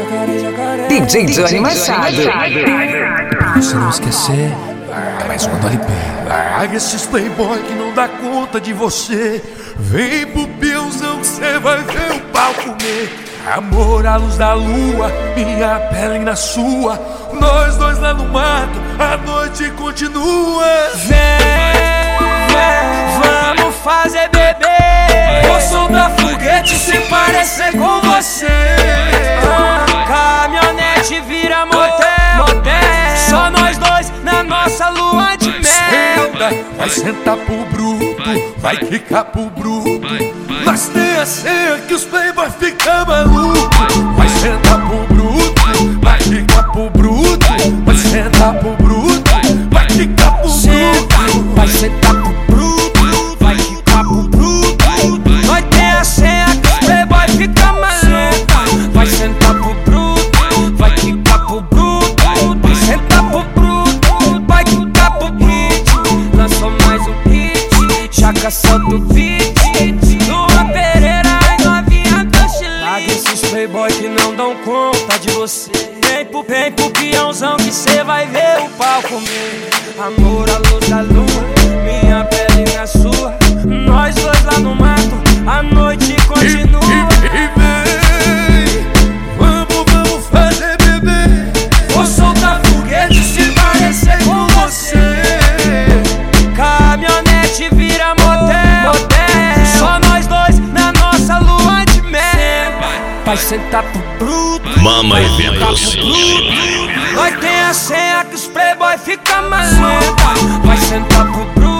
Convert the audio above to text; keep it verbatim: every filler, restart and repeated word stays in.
D J Johnny Machado. Se não esquecer, é mais uma do L P. Larga esses playboy que não dá conta de você. Vem pro peãozão que cê vai ver o pau comer. Amor à luz da lua, minha pele na sua. Nós dois lá no mato, a noite continua. Vem, vem, vamos fazer bebê. Vou soltar foguete se parecer com você. Caminhonete vira motel, motel. Só nós dois na nossa lua de mel. Senta, vai sentar pro bruto, vai quicar pro bruto. Nós tem a senha que os playboy ficam malucos. Vai sentar pro bruto, vai quicar pro bruto. Vai sentar pro bruto, vai quicar pro bruto. Vai sentar pro bruto, vai quicar pro bruto. Nós tem a senha que os playboy ficam malucos. Vai sentar pro bruto, vai quicar pro bruto. Vai sentar pro bruto, vai quicar pro bruto. Lançou mais um hit, Jaca solta o beat. Luan Pereira e novinha do Chile. Larga esses playboy que não dão conta de você. Vem pro, vem pro peãozão que cê vai ver o pau comer. Amor à luz da lua, minha pele na sua. Nós dois lá no mato, a noite continua. E, e, e vem, vamos, vamos fazer bebê. Vou soltar foguete se parecer com você. Caminhonete vira motel, motel. Só nós dois na nossa lua de mel. Vai sentar pro bruto, Mama vai sentar Eventos. pro bruto. Nós tem a senha que os playboy ficam malucos. Vai sentar pro bruto.